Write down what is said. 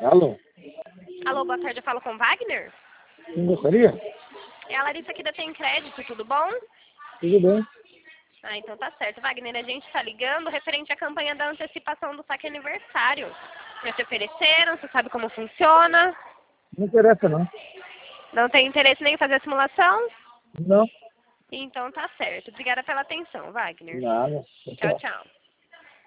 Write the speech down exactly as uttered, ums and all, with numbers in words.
Alô? Alô, boa tarde, eu falo com Wagner? Quem gostaria? É a Larissa aqui da Tem Crédito, tudo bom? Tudo bem. Ah, então tá certo. Wagner, a gente tá ligando referente à campanha da antecipação do saque aniversário. Já te ofereceram, você sabe como funciona? Não interessa, não. Não tem interesse nem em fazer a simulação? Não. Então tá certo. Obrigada pela atenção, Wagner. Nada. Tchau, Tchau. tchau.